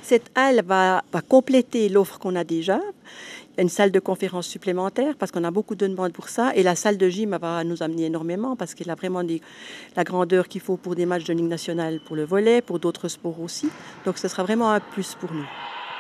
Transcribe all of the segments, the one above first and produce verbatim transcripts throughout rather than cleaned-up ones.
Cette halle va, va compléter l'offre qu'on a déjà. Il y a une salle de conférence supplémentaire parce qu'on a beaucoup de demandes pour ça. Et la salle de gym va nous amener énormément parce qu'elle a vraiment des, la grandeur qu'il faut pour des matchs de Ligue nationale, pour le volley, pour d'autres sports aussi. Donc ce sera vraiment un plus pour nous.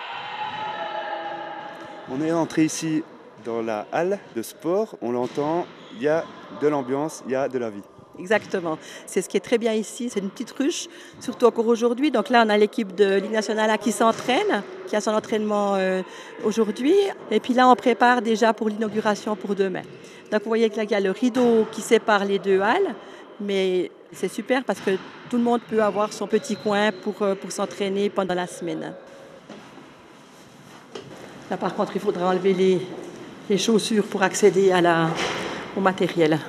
On est entré ici dans la halle de sport. On l'entend, il y a de l'ambiance, il y a de la vie. Exactement. C'est ce qui est très bien ici. C'est une petite ruche, surtout encore aujourd'hui. Donc là, on a l'équipe de Ligue nationale qui s'entraîne, qui a son entraînement euh, aujourd'hui. Et puis là, on prépare déjà pour l'inauguration pour demain. Donc vous voyez que là, il y a le rideau qui sépare les deux halles. Mais c'est super parce que tout le monde peut avoir son petit coin pour, pour s'entraîner pendant la semaine. Là, par contre, il faudra enlever les, les chaussures pour accéder à la, au matériel.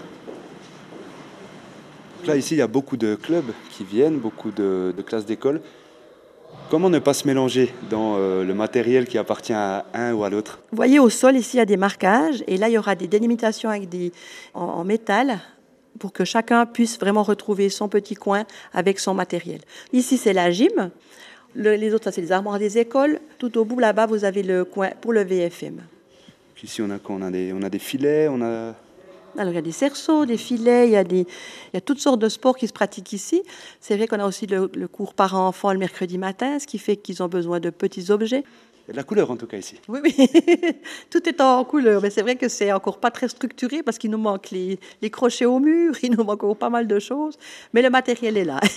Là, ici, il y a beaucoup de clubs qui viennent, beaucoup de, de classes d'école. Comment ne pas se mélanger dans euh, le matériel qui appartient à un ou à l'autre? Vous voyez, au sol, ici, il y a des marquages. Et là, il y aura des délimitations avec des, en, en métal pour que chacun puisse vraiment retrouver son petit coin avec son matériel. Ici, c'est la gym. Le, les autres, ça, c'est les armoires des écoles. Tout au bout, là-bas, vous avez le coin pour le V F M. Ici, on a quoi? On a des, on a des filets, on a... Alors, il y a des cerceaux, des filets, il y a, des, il y a toutes sortes de sports qui se pratiquent ici. C'est vrai qu'on a aussi le, le cours parents-enfants le mercredi matin, ce qui fait qu'ils ont besoin de petits objets. Il y a de la couleur en tout cas ici. Oui, oui, tout est en couleur, mais c'est vrai que c'est encore pas très structuré parce qu'il nous manque les, les crochets au mur, il nous manque encore pas mal de choses, mais le matériel est là.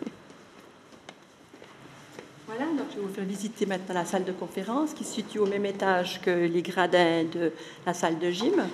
Voilà, donc je vais vous faire visiter maintenant la salle de conférence qui se situe au même étage que les gradins de la salle de gym.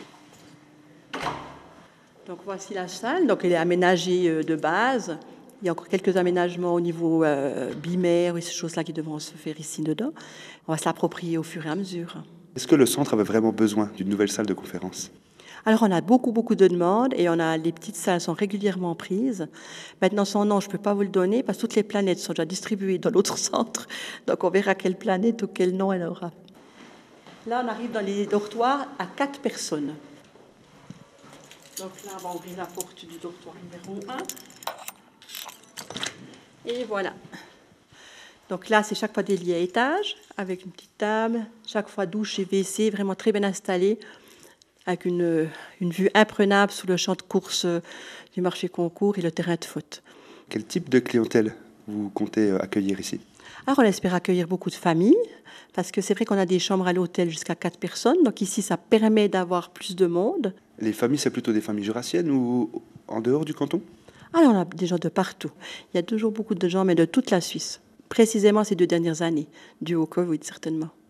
Donc voici la salle, donc elle est aménagée de base. Il y a encore quelques aménagements au niveau euh, bimaire et ces choses-là qui devront se faire ici dedans. On va se l'approprier au fur et à mesure. Est-ce que le centre avait vraiment besoin d'une nouvelle salle de conférence? Alors on a beaucoup beaucoup de demandes et on a les petites salles sont régulièrement prises. Maintenant son nom je ne peux pas vous le donner parce que toutes les planètes sont déjà distribuées dans l'autre centre. Donc on verra quelle planète ou quel nom elle aura. Là on arrive dans les dortoirs à quatre personnes. Donc là, on va ouvrir la porte du dortoir numéro un. Et voilà. Donc là, c'est chaque fois des lits à étage, avec une petite table, chaque fois douche et W C, vraiment très bien installé, avec une, une vue imprenable sous le champ de course du marché concours et le terrain de foot. Quel type de clientèle vous comptez accueillir ici? Alors, on espère accueillir beaucoup de familles, parce que c'est vrai qu'on a des chambres à l'hôtel jusqu'à quatre personnes. Donc ici, ça permet d'avoir plus de monde. Les familles, c'est plutôt des familles jurassiennes ou en dehors du canton? Alors, on a des gens de partout. Il y a toujours beaucoup de gens, mais de toute la Suisse. Précisément ces deux dernières années, dû au Covid, certainement.